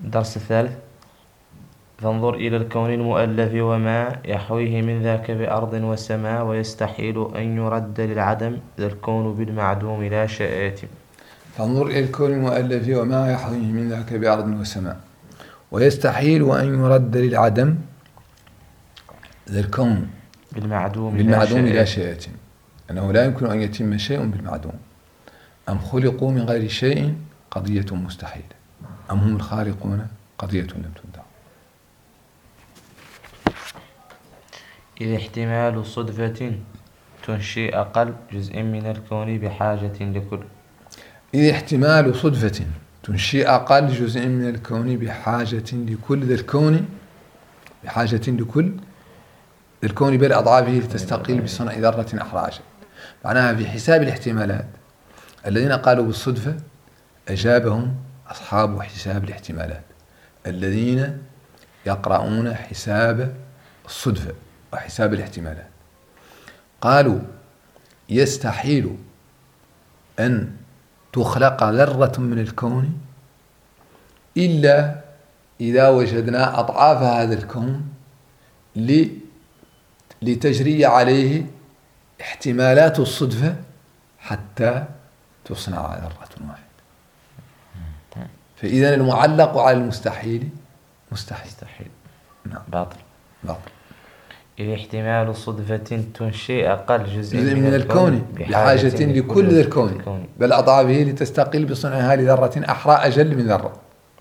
الدرس الثالث. فانظر إلى الكون المؤلف وما يحويه من ذاك بأرض وسماء، ويستحيل أن يرد للعدم ذا الكون بالمعدوم لا شيء يتم. فانظر إلى الكون المؤلف وما يحويه من ذاك بأرض وسماء، ويستحيل أن يرد للعدم ذا الكون بالمعدوم لا شيء يتم، أنه لا يمكن أن يتم شيء بالمعدوم. أم خلقوا من غير شيء قضية مستحيلة، أم هم الخالقون قضية لم تدع. إذ احتمال صدفة تنشي أقل جزء من الكون بحاجة لكل. إذ احتمال صدفة تنشي أقل جزء من الكون بحاجة لكل ذا الكون، بحاجة لكل ذا الكون بل أضعافه لتستقل بصنع ذرة أحراجا. معناها في حساب الاحتمالات الذين قالوا بالصدفة أجابهم أصحاب حساب الاحتمالات الذين يقرؤون حساب الصدفة وحساب الاحتمالات. قالوا يستحيل أن تخلق ذرة من الكون إلا إذا وجدنا أضعاف هذا الكون لتجري عليه احتمالات الصدفة حتى تصنع ذرة واحدة. فإذا المعلق على المستحيل مستحيل. نعم. باطل. إذ احتمال صدفة تنشئ أقل جزء من الكون بحاجة لكل ذا الكون بل أضعافه لتستقل بصنعها لذرة أحرى أجل من ذرة.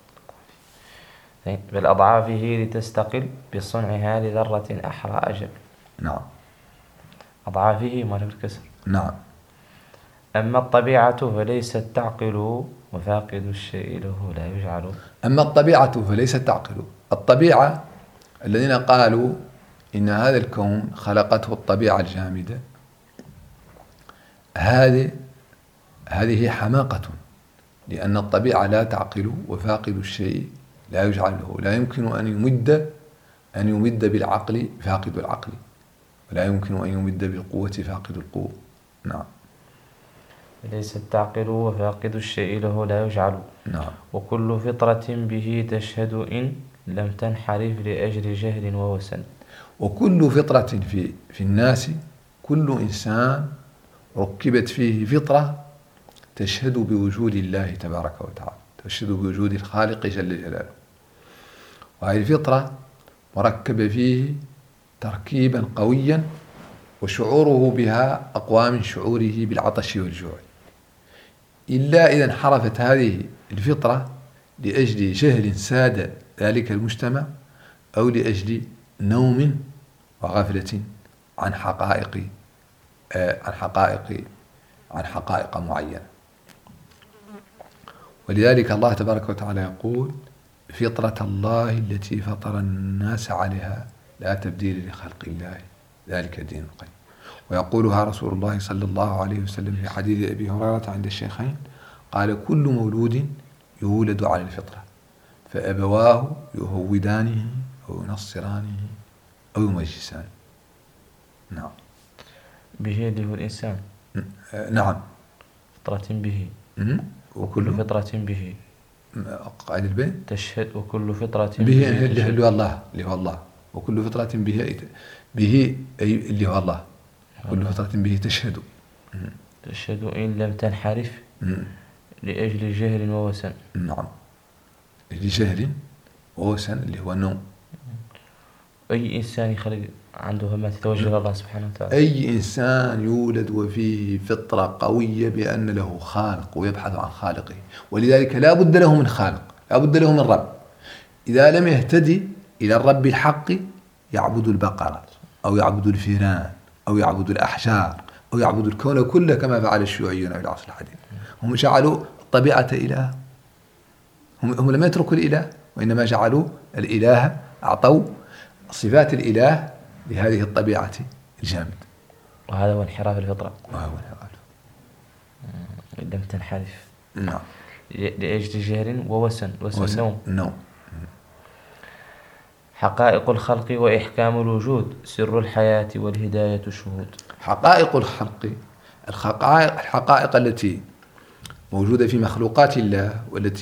بل أضعافه لتستقل بصنعها لذرة أحرى أجل. نعم. أضعافه ما بالكسر. نعم. أما الطبيعة فليست تعقل، وفاقد الشيء له لا يجعل. أما الطبيعة فليست تعقل. الطبيعة الذين قالوا إن هذا الكون خلقته الطبيعة الجامدة، هذه حماقة، لأن الطبيعة لا تعقل، وفاقد الشيء لا يجعل له. لا يمكن أن يمد بالعقل فاقد العقل، ولا يمكن أن يمد بالقوة فاقد القوة. نعم. ليست تعقل وفاقد الشيء له لا يجعل. نعم. وكل فطرة به تشهد إن لم تنحرف لأجل جهل ووسن. وكل فطرة في الناس، كل إنسان ركبت فيه فطرة تشهد بوجود الله تبارك وتعالى، تشهد بوجود الخالق جل جلاله. وهذه الفطرة مركب فيه تركيبا قويا، وشعوره بها أقوى من شعوره بالعطش والجوع. إلا إذا انحرفت هذه الفطرة لأجل جهل ساد ذلك المجتمع، أو لأجل نوم وغفلة عن حقائق معينة. ولذلك الله تبارك وتعالى يقول: فطرة الله التي فطر الناس عليها لا تبديل لخلق الله ذلك الدين القيم. ويقولها رسول الله صلى الله عليه وسلم في حديث أبي هريرة عند الشيخين، قال: كل مولود يولد على الفطرة، فأبواه يهودانه أو ينصرانه أو يمجسانه. نعم. به اللي هو الإنسان. نعم. فطرة به. وكل فطرة به. قاعد البيت تشهد وكل فطرة به اللي هو الله. وكل فطرة به أي اللي هو الله. كل فطرة به تشهد إن لم تنحرف لأجل جهل ووسن. نعم. لجهل ووسن اللي هو النوم. أي إنسان يخلق عنده همة توجه الله سبحانه وتعالى. أي إنسان يولد وفيه فطرة قوية بأن له خالق ويبحث عن خالقه، ولذلك لا بد له من خالق، لا بد له من رب. إذا لم يهتدي إلى الرب الحق يعبد البقرة أو يعبد الفيران أو يعبد الأحجار أو يعبد الكون كله، كما فعل الشيوعيون في العصر الحديث. هم جعلوا الطبيعة إله. هم لم يتركوا الإله، وإنما جعلوا الإله، أعطوا صفات الإله لهذه الطبيعة الجامدة. وهذا هو انحراف الفطرة. لم تنحرف. نعم. لأجل جهل ووسن نوم. حقائق الخلق وإحكام الوجود سر الحياة والهداية شهود. حقائق الخلق، الحقائق التي موجودة في مخلوقات الله والتي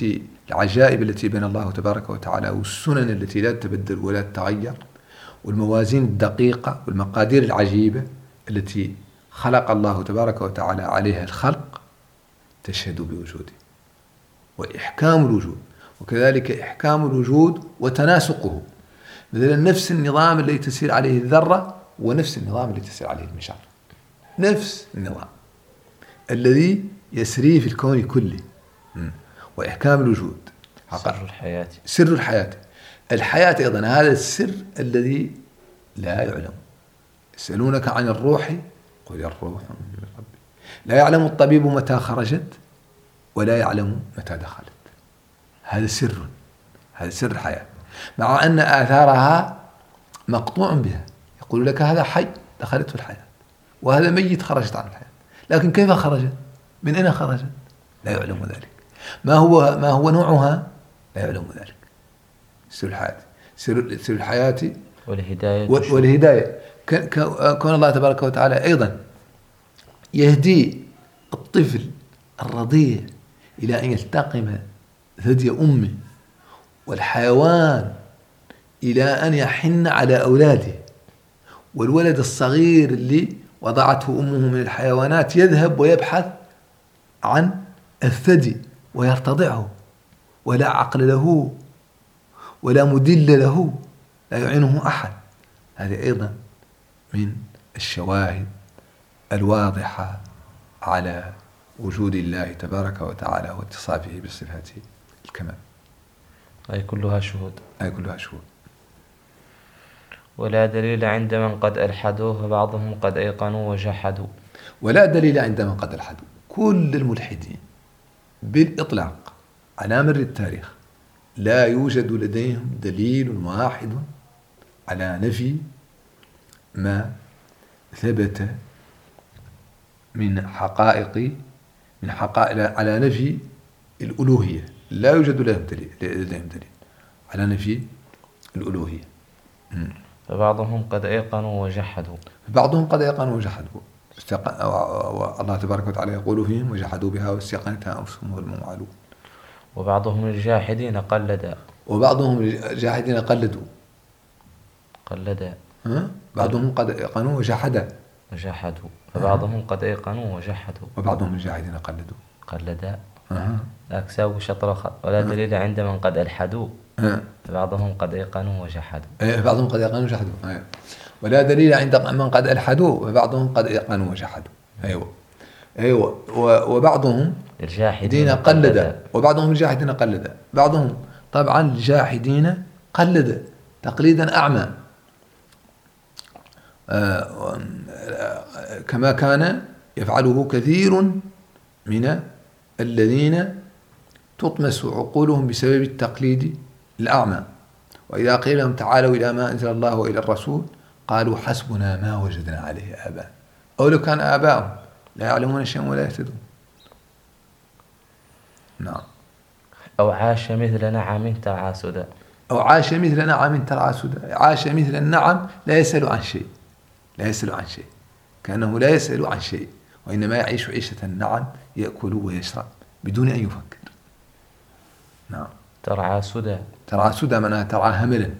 العجائب التي بنى الله تبارك وتعالى، والسنن التي لا تتبدل ولا تتغير، والموازين الدقيقة والمقادير العجيبة التي خلق الله تبارك وتعالى عليها الخلق، تشهد بوجوده وإحكام الوجود، وكذلك إحكام الوجود وتناسقه. مثلا نفس النظام الذي تسير عليه الذرة ونفس النظام الذي تسير عليه المشعر، نفس النظام الذي يسري في الكون كله. وإحكام الوجود سر الحياة. سر الحياة. الحياة أيضا هذا السر الذي لا يعلم. يسألونك عن الروح قل الروح من ربي. لا يعلم الطبيب متى خرجت ولا يعلم متى دخلت. هذا سر، هذا سر الحياة، مع أن آثارها مقطوع بها. يقول لك هذا حي دخلته الحياة، وهذا ميت خرجت عن الحياة، لكن كيف خرجت؟ من أين خرجت؟ لا يعلم ذلك. ما هو نوعها؟ لا يعلم ذلك. سر الحياة، سر الحياة والهداية. كون الله تبارك وتعالى أيضا يهدي الطفل الرضيع إلى أن يلتقم ثدي أمه، والحيوان إلى أن يحن على أولاده، والولد الصغير اللي وضعته أمه من الحيوانات يذهب ويبحث عن الثدي ويرتضعه، ولا عقل له ولا مدل له، لا يعينه أحد. هذه أيضا من الشواهد الواضحة على وجود الله تبارك وتعالى واتصافه بصفات الكمال. أي كلها شهود. أي كلها شهود. ولا دليل عند من قد ألحدوه وبعضهم قد أيقنوا وجحدوا. ولا دليل عند من قد ألحدوا. كل الملحدين بالإطلاق على مر التاريخ لا يوجد لديهم دليل واحد على نفي ما ثبت من حقائق على نفي الألوهية. لا يوجد لديهم دليل على نفي الألوهية. فبعضهم قد أيقنوا وجحدوا. بعضهم قد أيقنوا وجحدوا. الله تبارك وتعالى يقول فيهم وجحدوا بها واستيقنتها أنفسهم وهم يعلمون. وبعضهم الجاحدين قلدا. وبعضهم الجاحدين قلدوا. بعضهم قد أيقنوا وجحدوا. فبعضهم قد أيقنوا وجحدوا. وبعضهم الجاحدين قلدا. أكساب شطر ولا دليل عند من قد ألحدوا. فبعضهم قد أيقنوا وجحدوا. بعضهم قد أيقنوا وجحدوا. ولا دليل عند من قد ألحدوا فبعضهم قد أيقنوا وجحدوا. أيوة. وبعضهم الجاحدين قلدا. وبعضهم الجاحدين قلدا. بعضهم طبعا الجاحدين قلدا تقليدا أعمى، كما كان يفعله كثير من الذين تطمس عقولهم بسبب التقليد الأعمى. وإذا قيل لهم تعالوا إلى ما أنزل الله وإلى الرسول قالوا حسبنا ما وجدنا عليه آباء، أو لو كان آباءهم لا يعلمون شيئا ولا يهتدون. نعم. أو عاش مثل نعم ترعى سدى. أو عاش مثل نعم ترعى سدى. عاش مثل النعم لا يسأل عن شيء، لا يسأل عن شيء، كأنه لا يسأل عن شيء، وإنما يعيش عيشة النعم، يأكل ويشرب بدون أن يفكر. نعم. ترعى سدى. ترعى سدى معناها ترعى هملا.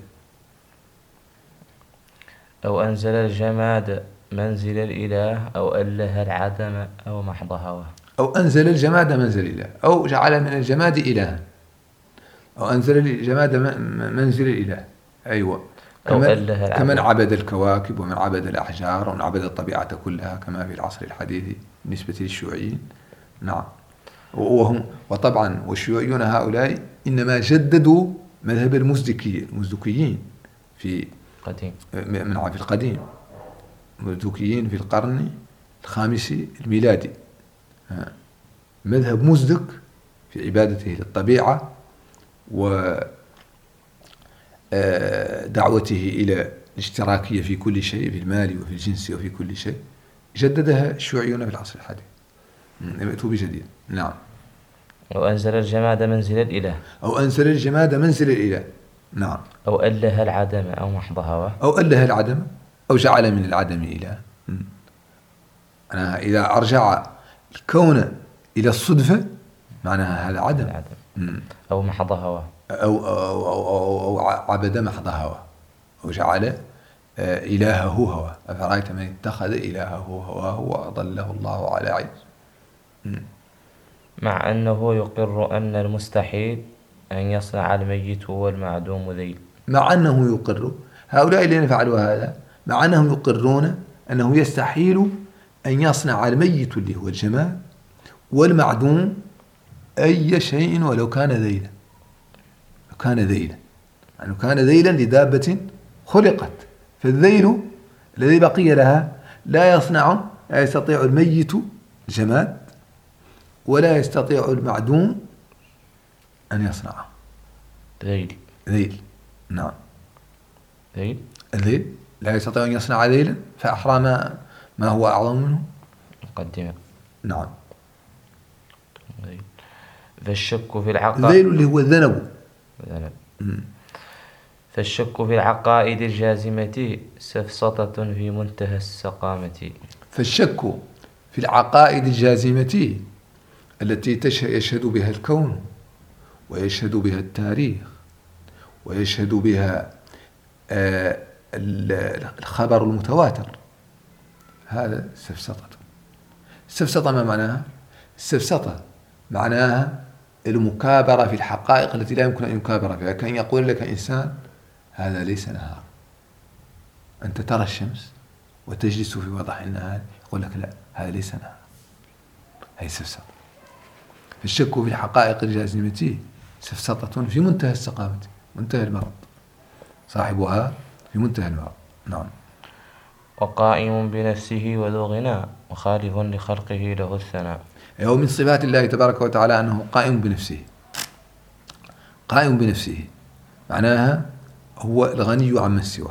أو أنزل الجماد منزل الإله أو أله العدم أو محض هواه. أو أنزل الجماد منزل الإله، أو جعل من الجماد إلها، أو أنزل الجماد منزل الإله. أيوة. كمن عبد الكواكب ومن عبد الأحجار ومن عبد الطبيعة كلها كما في العصر الحديث بالنسبة للشيوعيين. نعم. وطبعا والشيوعيون هؤلاء إنما جددوا مذهب المزدكيين في القديم، المزدكيين في القرن الخامس الميلادي. مذهب مزدك في عبادته للطبيعة ودعوته إلى الاشتراكية في كل شيء، في المال وفي الجنس وفي كل شيء، جددها الشيوعيون في العصر الحديث، يأتوا بجديد. نعم. أو أنزل الجماد منزل الإله. أو أنزل الجماد منزل الإله. نعم. أو أله العدم أو محض هواه. أو أله العدم أو جعل من العدم إله. إذا أرجع الكون إلى الصدفة معناها هذا عدم. أو محض هواه، أو عبد محض هواه، أو جعل إلهه هواه. أفرأيت من اتخذ إلهه هواه وأضله الله على علم. مع أنه يقر أن المستحيل أن يصنع الميت والمعدوم ذيل. مع أنه يقر، هؤلاء الذين فعلوا هذا مع أنهم يقرون أنه يستحيل أن يصنع الميت اللي هو الجماد والمعدوم أي شيء ولو كان ذيلا. لو كان ذيلا، يعني كان ذيلا لدابة خلقت، فالذيل الذي بقي لها لا يستطيع الميت الجماد ولا يستطيع المعدوم أن يصنعه. ذيل. نعم. الذيل لا يستطيع أن يصنع ذيلا، فأحرى ما هو أعظم منه مقدمة. نعم. فالشك في العقائد، الذيل اللي هو الذنب. فالشك في العقائد الجازمة سفسطة في منتهى السقامة. فالشك في العقائد الجازمة التي يشهد بها الكون ويشهد بها التاريخ ويشهد بها الخبر المتواتر، هذا سفسطة. السفسطة ما معناها؟ السفسطة معناها المكابرة في الحقائق التي لا يمكن أن يكابر فيها. كان يقول لك إنسان هذا ليس نهار، أنت ترى الشمس وتجلس في وضح النهار، يقول لك لا هذا ليس نهار، هي سفسطة. فالشك في الحقائق الجازمة سفسطة في منتهى السقامة، منتهى المرض، صاحبها في منتهى المرض. نعم. وقائم بنفسه وذو غنى مخالف لخلقه له الثناء. هو من صفات الله تبارك وتعالى أنه قائم بنفسه. قائم بنفسه معناها هو الغني عمن سواه.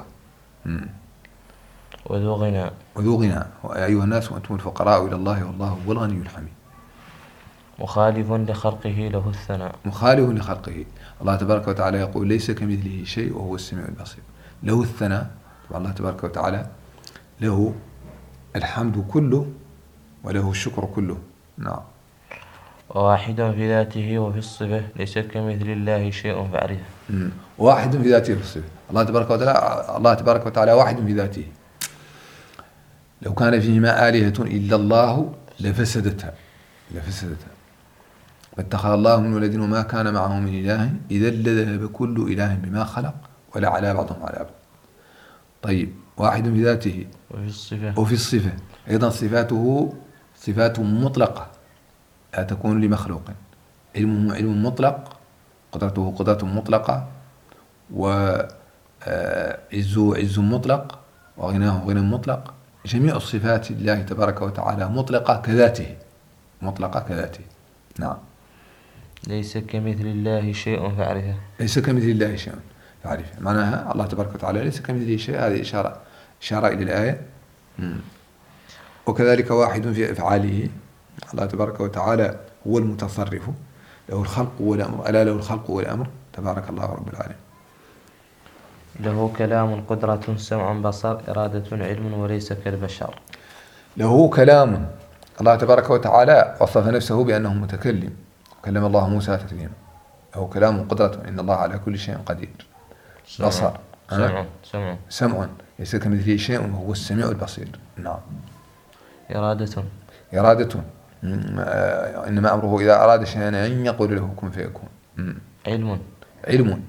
وذو غنى. وذو غنى، يا أيها الناس وأنتم الفقراء إلى الله والله هو الغني الحميد. مخالف لخلقه له الثناء. مخالف لخلقه. الله تبارك وتعالى يقول ليس كمثله شيء وهو السميع البصير. له الثناء، الله تبارك وتعالى له الحمد كله وله الشكر كله. نعم. واحد في ذاته وفي الصفة ليس كمثل الله شيء فاعرفه. واحد في ذاته وفي الصفة. الله تبارك وتعالى واحد في ذاته. لو كان فيهما آلهة إلا الله لفسدتها. واتخذ الله من ولد وما كان معه من إله إذا لذهب كل إله بما خلق ولا على بعضهم على بعض. طيب، واحد في ذاته وفي الصفة أيضا صفاته صفات مطلقة لا تكون لمخلوق. علمه علم مطلق، قدرته قدرة مطلقة، وعزه عز مطلق، وغناه غنى مطلق. جميع الصفات لله تبارك وتعالى مطلقة كذاته. نعم. ليس كمثل الله شيء فاعرفه. ليس كمثل الله شيء فاعرفه معناها الله تبارك وتعالى ليس كمثله شيء. هذه إشارة إلى الآية. وكذلك واحد في أفعاله. الله تبارك وتعالى هو المتصرف، له الخلق والأمر، ألا له الخلق والأمر، تبارك الله رب العالمين. له كلام قدرة سمع بصر إرادة علم وليس كالبشر. له كلام. الله تبارك وتعالى وصف نفسه بأنه متكلم، كلم الله موسى تكليما. له كلام قدرة، إن الله على كل شيء قدير. بصر، سمع ليس كمثله شيء وهو السميع البصير. نعم. إرادة إنما أمره إذا أراد شيئا أن يقول له كن فيكون. علم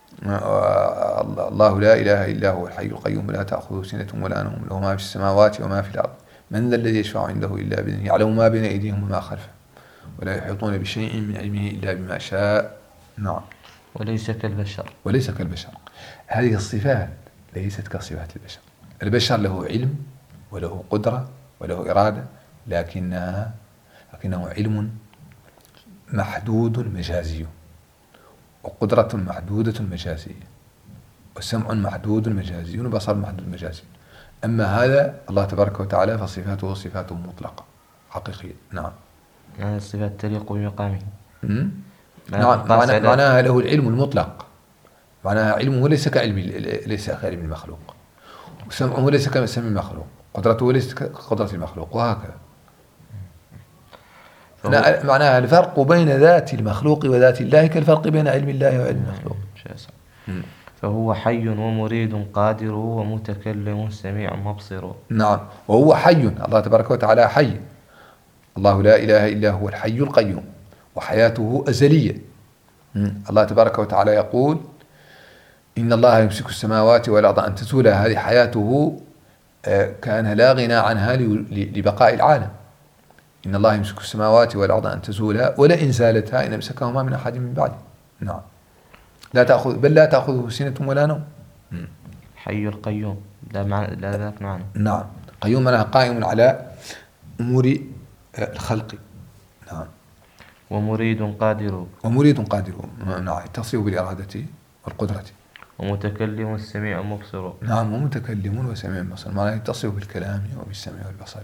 الله لا إله إلا هو الحي القيوم لا تأخذه سنة ولا نوم له ما في السماوات وما في الأرض من ذا الذي يشفع عنده إلا بإذنه يعلم ما بين أيديهم وما خلفهم ولا يحيطون بشيء من علمه إلا بما شاء. نعم. وليس كالبشر. هذه الصفات ليست كصفات البشر. البشر له علم وله قدرة وله إرادة، لكنه علم محدود مجازي، وقدرة محدودة مجازية، وسمع محدود مجازي، وبصر محدود مجازي. أما هذا الله تبارك وتعالى فصفاته صفات مطلقة حقيقية. نعم. يعني الصفات تليق بمقامه. نعم. معناها له العلم المطلق، معناها علمه ليس كعلم المخلوق، وسمعه ليس كسمع المخلوق، قدرته ليست كقدرة المخلوق، وهكذا. معناها الفرق بين ذات المخلوق وذات الله كالفرق بين علم الله وعلم المخلوق. فهو حي ومريد قادر ومتكلم سميع مبصر. نعم، وهو حي، الله تبارك وتعالى حي، الله لا إله إلا هو الحي القيوم، وحياته أزلية. الله تبارك وتعالى يقول إن الله يمسك السماوات والأرض أن تزولا، هذه حياته كان لا غنى عنها لبقاء العالم. إن الله يمسك السماوات والأرض أن تزولا ولئن زالتا إن أمسكهما من أحد من بعده. نعم، لا تأخذه سنة ولا نوم. حي القيوم لا ذاك معنى. نعم، قيوم معناها قائم على أمور الخلق. نعم. ومريد قادر. نعم، تصف بالإرادة والقدرة. ومتكلم سميع مبصر. نعم، ومتكلم وسميع مبصر، معناه يتصف بالكلام وبالسمع والبصر.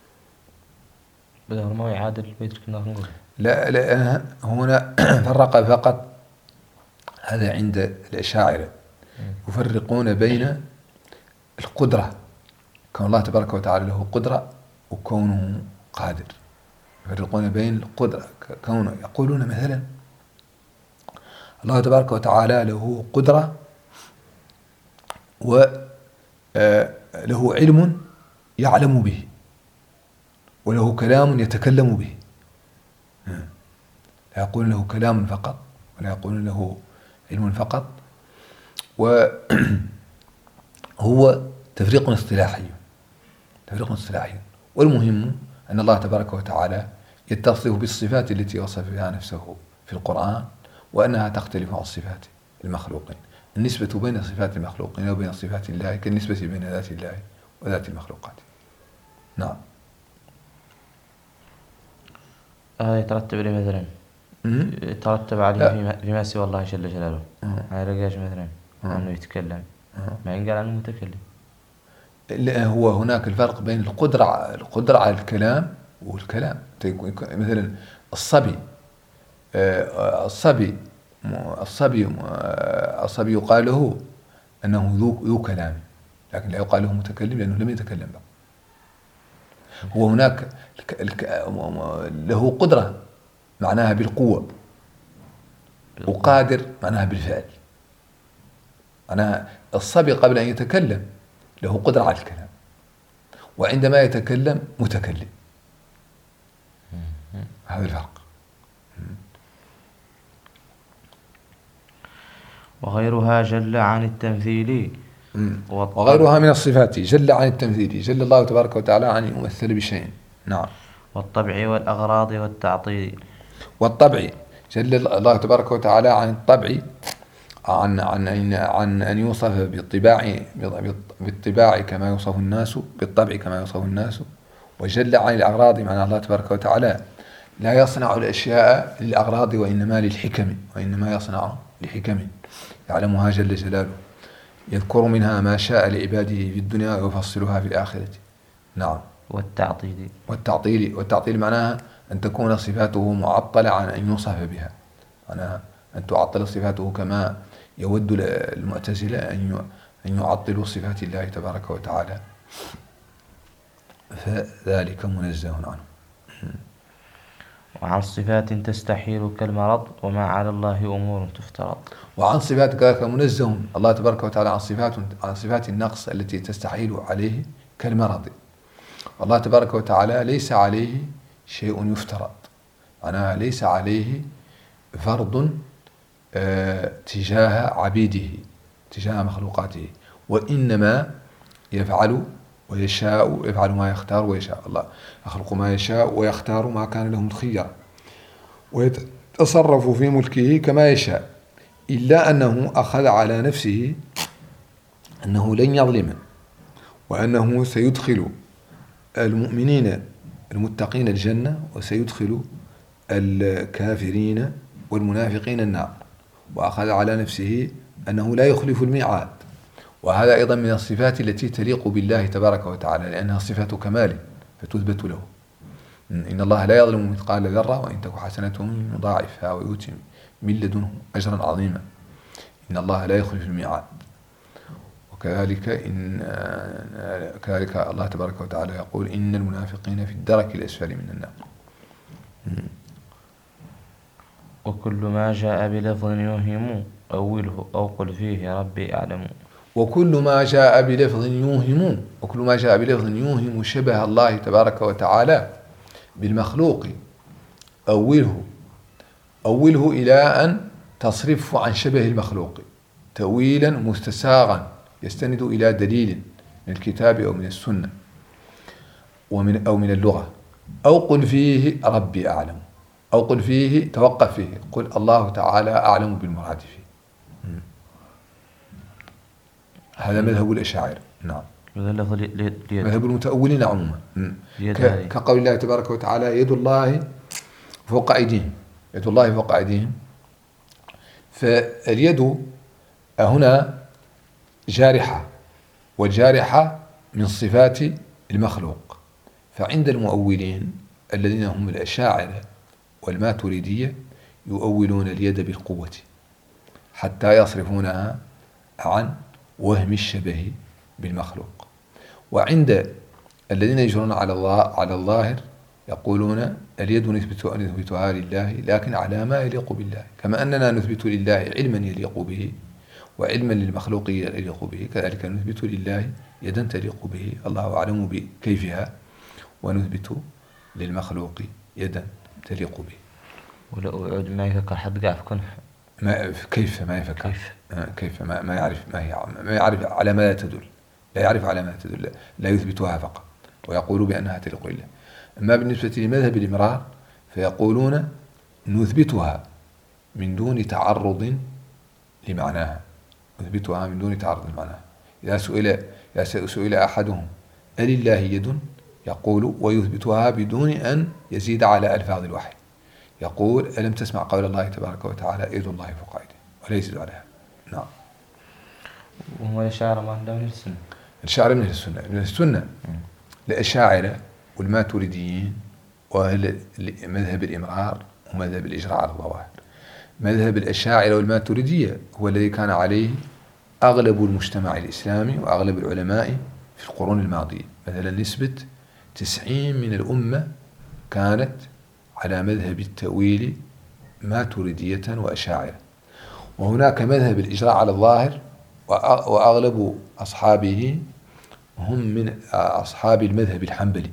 بدأ ما يعادل البيت كنا نقول. لا هنا فرق فقط، هذا عند الأشاعرة يفرقون بين القدرة، كون الله تبارك وتعالى له قدرة وكونه قادر. يفرقون بين القدرة، كونه يقولون مثلا الله تبارك وتعالى له قدرة وله علم يعلم به، وله كلام يتكلم به. لا يقولون له كلام فقط، ولا يقولون له علم فقط، وهو تفريق اصطلاحي. والمهم أن الله تبارك وتعالى يتصف بالصفات التي وصف بها نفسه في القرآن، وأنها تختلف عن صفات المخلوقين. النسبة بين صفات المخلوقين وبين صفات الله كالنسبة بين ذات الله وذات المخلوقات. نعم. هذا يترتب عليه مثلا يترتب عليه فيما سوى الله جل جلاله. هذا رجاج مثلا أنه يتكلم، ما ينقال عنه متكلم. لا، هو هناك الفرق بين القدرة على الكلام والكلام. مثلا الصبي يقال له أنه ذو كلام، لكن لا يقال له متكلم لأنه لم يتكلم بعد. هو هناك له قدرة معناها بالقوة، وقادر معناها بالفعل. معناها الصبي قبل أن يتكلم له قدرة على الكلام، وعندما يتكلم متكلم. هذا الفرق. وغيرها جل عن التمثيل. وغيرها من الصفات جل عن التمثيل، جل الله تبارك وتعالى عن يمثل بشيء. نعم. والطبع والأغراض والتعطيل. والطبع جل الله تبارك وتعالى عن الطبع، عن أن يوصف بالطباع كما يوصف الناس، بالطبع كما يوصف الناس. وجل عن الأغراض، معنى الله تبارك وتعالى لا يصنع الأشياء للأغراض وإنما للحكم، وإنما يصنع لحكم يعلمها جل جلاله، يذكر منها ما شاء لعباده في الدنيا ويفصلها في الآخرة. نعم. والتعطيل معناها أن تكون صفاته معطلة عن أن يوصف بها، معناها أن تعطل صفاته كما يود المعتزلة أن يعطلوا صفات الله تبارك وتعالى، فذلك منزه عنه. وعن صفات تستحيل كالمرض وما على الله أمور تفترض. وعن صفات كذلك منزه الله تبارك وتعالى عن صفات النقص التي تستحيل عليه كالمرض. الله تبارك وتعالى ليس عليه شيء يفترض، معناها ليس عليه فرض تجاه عبيده، تجاه مخلوقاته، وإنما يفعل ويشاء، يفعل ما يختار ويشاء. الله يخلق ما يشاء ويختار ما كان لهم الخيار، ويتصرف في ملكه كما يشاء، إلا أنه أخذ على نفسه أنه لن يظلم، وأنه سيدخل المؤمنين المتقين الجنة، وسيدخل الكافرين والمنافقين النار. وأخذ على نفسه أنه لا يخلف الميعاد، وهذا أيضا من الصفات التي تليق بالله تبارك وتعالى، لأنها صفة كمال فتثبت له. إن الله لا يظلم مثقال ذرة وإن تك حسنة يضاعفها ويؤتي من لدنه أجرا عظيما. إن الله لا يخلف الميعاد. وكذلك كذلك الله تبارك وتعالى يقول إن المنافقين في الدرك الأسفل من النار. وكل ما جاء بلفظ يوهم أوله أو قل فيه ربي أعلم. وكل ما جاء بلفظ يوهم، وكل ما جاء بلفظ يوهم شبه الله تبارك وتعالى بالمخلوق أوله إلى أن تصرفه عن شبه المخلوق تأويلا مستساغا يستند إلى دليل من الكتاب أو من السنة أو من اللغة. أو قل فيه ربي أعلم، أو قل فيه توقف فيه، قل الله تعالى أعلم بالمراد فيه. هذا مذهب الأشاعرة. نعم. مذهب المتأولين عموما كقول الله تبارك وتعالى يد الله فوق أيديهم، يد الله فوق أيديهم. فاليد هنا جارحة، والجارحة من صفات المخلوق. فعند المؤولين الذين هم الأشاعرة والماتريدية يؤولون اليد بالقوة حتى يصرفونها عن وهم الشبه بالمخلوق. وعند الذين يجرون على الظاهر يقولون اليد نثبتها لله لكن على ما يليق بالله، كما أننا نثبت لله علما يليق به وعلما للمخلوق يليق به، كذلك نثبت لله يدا تليق به الله أعلم بكيفها، ونثبت للمخلوق يدا تليق به. ولو ما يفكر حد قاعد كيف ما يفكر كيف ما يعرف ما يعرف على ما تدل، لا يعرف على ما تدل، لا يثبتها فقط ويقول بأنها تليق لله. أما بالنسبة لمذهب الإمرار فيقولون نثبتها من دون تعرض لمعناها، نثبتها من دون تعرض لمعناها. إذا سئل أحدهم ألله يد يقول ويثبتها بدون أن يزيد على ألفاظ الوحي، يقول ألم تسمع قول الله تبارك وتعالى يد الله فوق أيديهم ولا يزيد عليها. نعم. وهو الأشاعرة ما عندهم من السنة، الأشاعرة من السنة الأشاعرة والماتريديين وأهل مذهب الإمرار ومذهب الإجراء على الظواهر. مذهب الأشاعرة والماتريدية هو الذي كان عليه أغلب المجتمع الإسلامي وأغلب العلماء في القرون الماضية. مثلا نسبة 90 من الأمة كانت على مذهب التأويل ماتريدية وأشاعرة. وهناك مذهب الإجراء على الظاهر وأغلب أصحابه هم من أصحاب المذهب الحنبلي،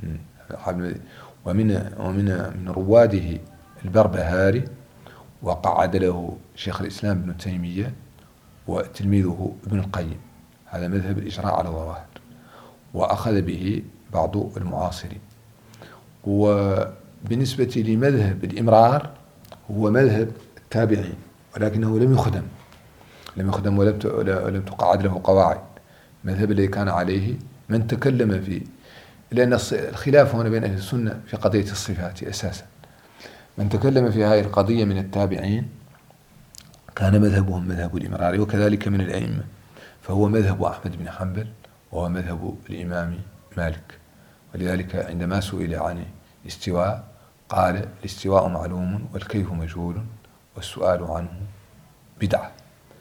ومن رواده البربهاري، وقعد له شيخ الإسلام ابن تيمية وتلميذه ابن القيم. هذا مذهب الإجراء على الظواهر وأخذ به بعض المعاصرين. وبالنسبة لمذهب الإمرار هو مذهب التابعين، ولكنه لم يخدم ولم تقعد له قواعد. مذهب الذي كان عليه من تكلم فيه، لأن الخلاف هنا بين أهل السنة في قضية الصفات أساسا. من تكلم في هذه القضية من التابعين كان مذهبهم مذهب الإمرار، وكذلك من الأئمة فهو مذهب أحمد بن حنبل وهو مذهب الإمام مالك. ولذلك عندما سئل عن الاستواء قال الاستواء معلوم والكيف مجهول والسؤال عنه بدعة.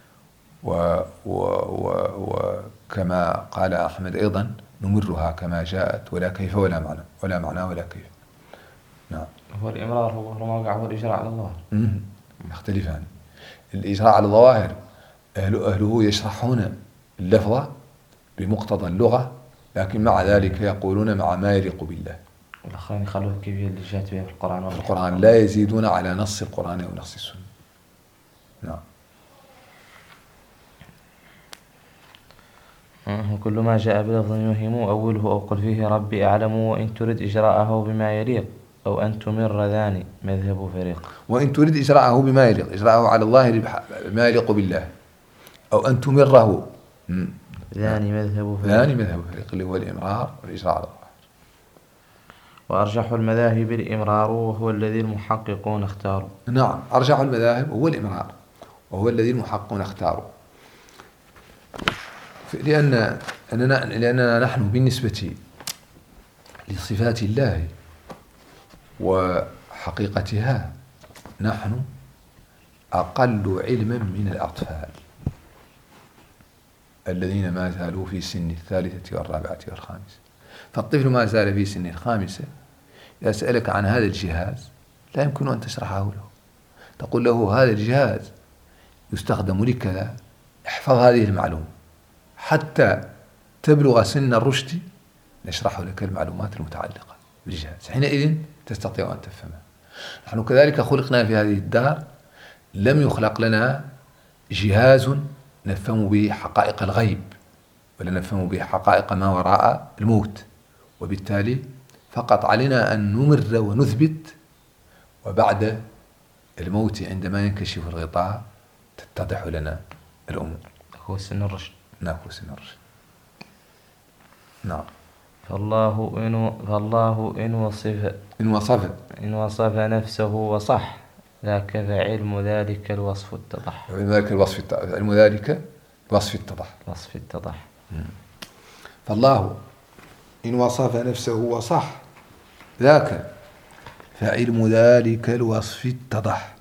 وكما قال أحمد أيضا نمرها كما جاءت ولا كيف ولا معنى ولا كيف. نعم. هو الإمرار هو الموقع والإجراء على الظواهر يختلفان. الإجراء على الظواهر أهله يشرحون اللفظ بمقتضى اللغة، لكن مع ذلك يقولون مع ما يليق بالله. والآخرين يخلوه كيفية اللي جاءت بها في القرآن لا يزيدون على نص القرآن أو نص السنة. نعم. وكل ما جاء بلفظ يوهم أوله أو قل فيه ربي أعلم، وإن ترد إجراءه بما يليق أو أن تمر ذاني مذهب فريق. وإن تريد إجراءه بما يليق، إجراءه على الله بما يليق بالله، أو أن تمره ذاني مذهب فريق اللي هو الإمرار والإجراء على الله. وأرجح المذاهب الإمرار وهو الذي المحققون اختاروا. نعم، أرجح المذاهب هو الإمرار وهو الذي المحققون اختاروا، لأننا نحن بالنسبة لصفات الله وحقيقتها نحن أقل علما من الأطفال الذين ما زالوا في سن 3 والرابعة والخامسة. فالطفل ما زال في سن 5 إذا سألك عن هذا الجهاز لا يمكن أن تشرحه له، تقول له هذا الجهاز يستخدم لكذا، احفظ هذه المعلومة حتى تبلغ سن الرشد، نشرح لك المعلومات المتعلقة بالجهاز، حينئذ تستطيع أن تفهمها. نحن كذلك خلقنا في هذه الدار، لم يخلق لنا جهاز نفهم به حقائق الغيب، ولا نفهم به حقائق ما وراء الموت، وبالتالي فقط علينا أن نمر ونثبت، وبعد الموت عندما ينكشف الغطاء تتضح لنا الأمور. هو سن الرشد. نعم، هو سن الرشد. نعم. فالله إن وصف نفسه وصح، ذاك فعلم ذلك الوصف اتضح. علم ذلك الوصف اتضح. فالله إن وصف نفسه وصح، ذاك فعلم ذلك الوصف اتضح.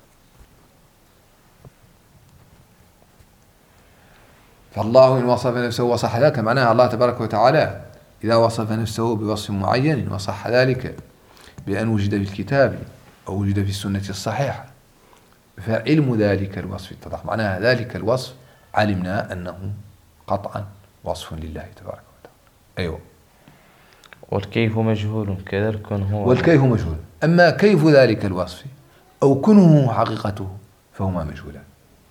فالله إن وصف نفسه وصح، ذاك معناها الله تبارك وتعالى إذا وصف نفسه بوصف معين وصح ذلك بأن وجد في الكتاب أو وجد في السنة الصحيحة، فعلم ذلك الوصف اتضح، معناها ذلك الوصف علمنا أنه قطعا وصف لله تبارك وتعالى. أيوة. والكيف مجهول كذلك هو. والكيف مجهول، أما كيف ذلك الوصف أو كنه حقيقته فهما مجهولان.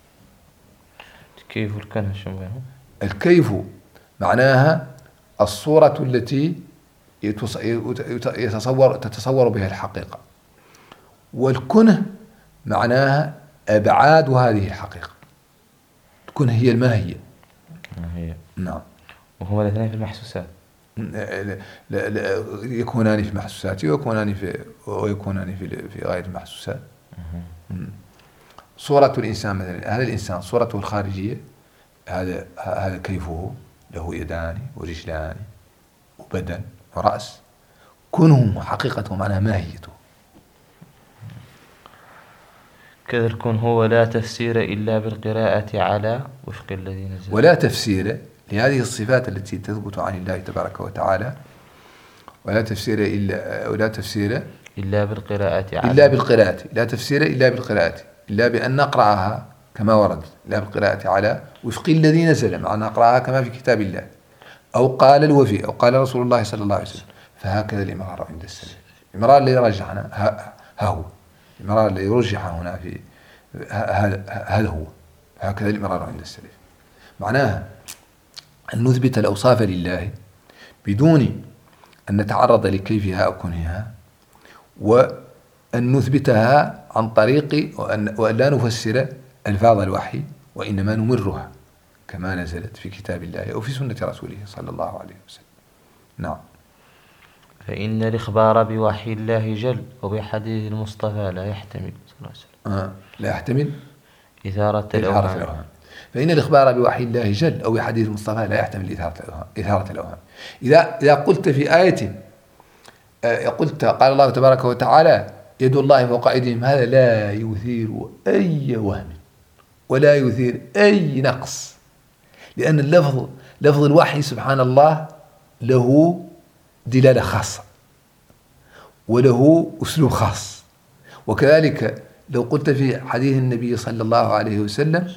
كيف الكنه شو بينهم؟ الكيف معناها الصورة التي تتصور بها الحقيقة، والكنه معناها أبعاد هذه الحقيقة. الكنه هي الماهية. نعم. وهما الاثنين في المحسوسات. لا يكونان في المحسوسات ويكونان في غير المحسوسات. صورة الإنسان مثلا، هذا الإنسان صورته الخارجية، هذا كيفه، له يدان ورجلان وبدن ورأس. كنه حقيقته معناها ماهيته. كذا الكون هو لا تفسير إلا بالقراءة على وفق الذي نزل. ولا تفسير لهذه الصفات التي تثبت عن الله تبارك وتعالى، ولا تفسير إلا بالقراءة على. لا تفسير إلا بالقراءة، إلا بأن نقرأها كما ورد، إلا بالقراءة على وفق الذي نزل، مع أن نقرأها كما في كتاب الله، أو قال الوفي، أو قال رسول الله صلى الله عليه وسلم. فهكذا الإمرار عند السلف. الإمرار اللي رجحنا ها هو الإمرار اللي يرجح هنا في هذا هو. هكذا الإمرار عند السلف، معناها أن نثبت الأوصاف لله بدون أن نتعرض لكيفها أو كنهها، وأن نثبتها عن طريق وأن لا نفسر ألفاظ الوحي، وإنما نمرها كما نزلت في كتاب الله أو في سنة رسوله صلى الله عليه وسلم. نعم. فإن الإخبار بوحي الله جل وبحديث المصطفى لا يحتمل صلى الله عليه وسلم لا يحتمل إثارة الأوهام. فإن الإخبار بوحي الله جل أو بحديث المصطفى لا يحتمل إثارة الأوهام. إذا قلت في آية قال الله تبارك وتعالى يد الله فوق أيديهم، هذا لا يثير أي وهم ولا يثير أي نقص، لأن لفظ الوحي سبحان الله له دلالة خاصة وله أسلوب خاص. وكذلك لو قلت في حديث النبي صلى الله عليه وسلم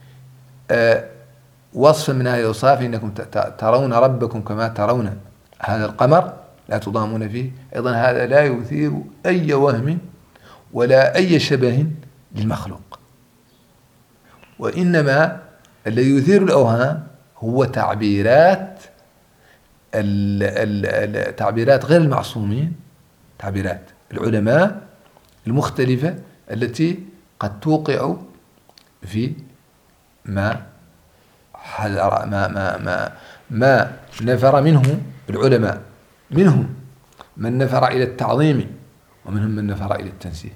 وصفا من هذه الأوصاف، إنكم ترون ربكم كما ترون هذا القمر لا تضامون فيه، أيضا هذا لا يثير أي وهم ولا أي شبه للمخلوق. وإنما الذي يثير الأوهام هو تعبيرات غير المعصومين، تعبيرات العلماء المختلفة التي قد توقع في ما نفر منه العلماء. منهم من نفر إلى التعظيم، ومنهم من نفر إلى التنزيه.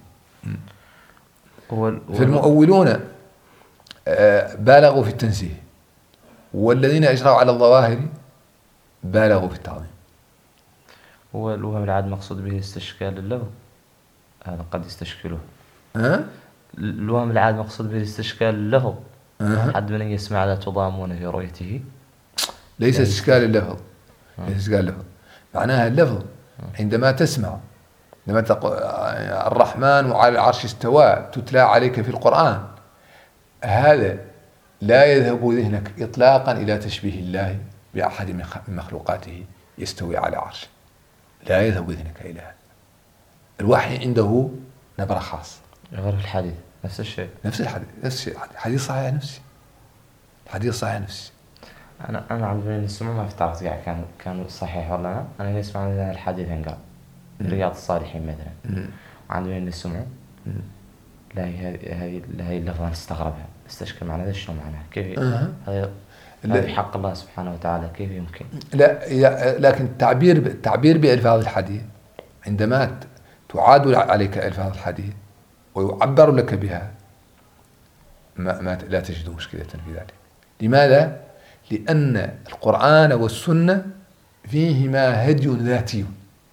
فالمؤولون بالغوا في التنزيه، والذين أجروا على الظواهر بالغوا في التعظيم. هو الوهم العاد مقصود به استشكال اللفظ، هذا قد يستشكله. الوهم العاد مقصود به استشكال اللفظ، حد من يسمع لا تضامون في رؤيته. ليس استشكال اللفظ، ليس استشكال اللفظ، معناها اللفظ عندما تسمع لما تقول الرحمن وعلى العرش استوى تتلى عليك في القرآن، هذا لا يذهب ذهنك إطلاقا إلى تشبيه الله بأحد من مخلوقاته يستوي على عرشه، لا يذهب ذهنك إلى هذا. الوحي عنده نبرة خاصة. غير الحديث نفس الشيء. نفس الحديث، نفس الشيء. حديث صحيح نفسي، حديث صحيح نفسي. أنا عندما نسمع ما في تعرف يعني كان صحيح ولا لا. أنا نسمع من الحديث قال رياض الصالحين مثلا، عندما نسمع لا هذه اللفظة نستغربها، نستشكل معناها شنو معناها، كيف هذا حق الله سبحانه وتعالى كيف يمكن؟ لا، لكن التعبير بألفاظ الحديث عندما تعاد عليك ألفاظ الحديث ويعبر لك بها ما لا تجد مشكلة في ذلك. لماذا؟ لأن القرآن والسنة فيهما هدي ذاتي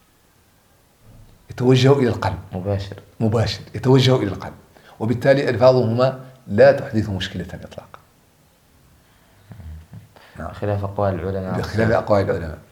يتوجه إلى القلب، مباشر يتوجه إلى القلب، وبالتالي ألفاظهما لا تحدث مشكلة إطلاقا. خلاف أقوال العلماء. بخلاف أقوال العلماء.